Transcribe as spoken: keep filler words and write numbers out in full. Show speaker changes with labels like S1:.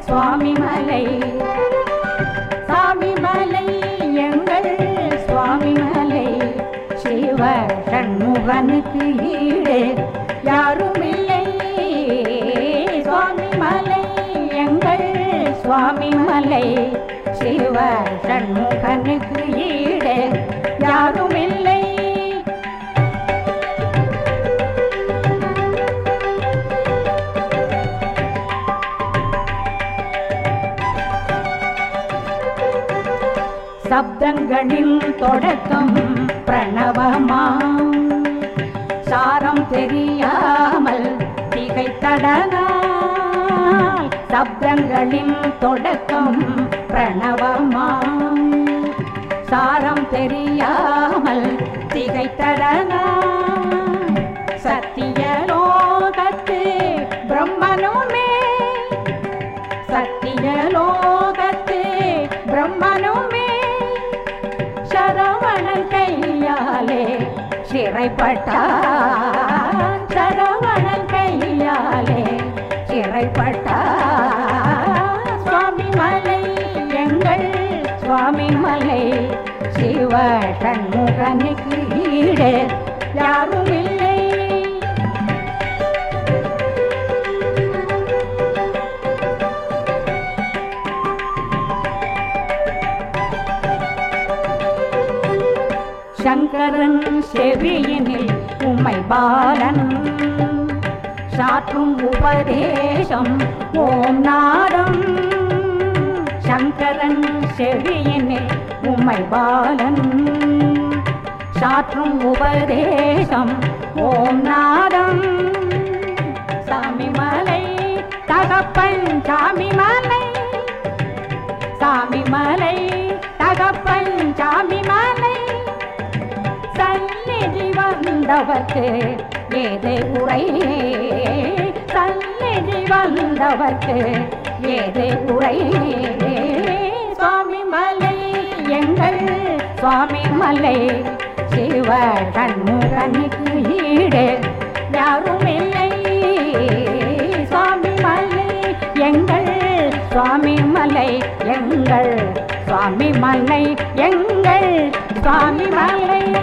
S1: சுவாமி மலை சாமி மலை எங்கள் சுவாமி மலை சிவ சண்முகனுக்கு ஈடு யாரும் இல்லை. சுவாமி மலை எங்கள் சுவாமி மலை சிவ சண்முகனுக்கு ஈடு யாரும் இல்லை. சப்தங்களின் தொடக்கம் பிரணவமாம் சாரம் தெரியாமல் திகைத்தடனால். சப்தங்களின் தொடக்கம் பிரணவமாம் சாரம் தெரியாமல் திகைத்தடனால். சத்தியலோகத்து பிரம்மனுமே சத்தியலோகத்து பிரம்மனுமே சரவணன் கையாலே சிறைப்பட்டான். சரவணன் கையாலே சிறைப்பட்டான். சுவாமி மலை எங்கள் சுவாமி மலை சிவ சண்முகனுக்கு ஈடு யாரும் இல்லை. சங்கரன் செவியினில் உம்மை பாலன் சாற்றும் உபதேசம் ஓம் நாதம். சங்கரன் செவியினில் உம்மை பாலன் சாற்றும் உபதேசம் ஓம் நாதம். சாமி மலை தகப்பன் சாமி மலை சாமி மலை தகப்பன் சாமி மலை சந்நிதி வந்தவர்க்கு ஏதே உரை. சந்நிதி வந்தவர்க்கு ஏதே உரை. சுவாமி மலை எங்கள் சுவாமி மலை சிவ சண்முகனுக்கு ஈடு யாரும் இல்லை. சுவாமி மலை எங்கள் சுவாமி மலை எங்கள் சுவாமி மலை எங்கள் சுவாமி மலை.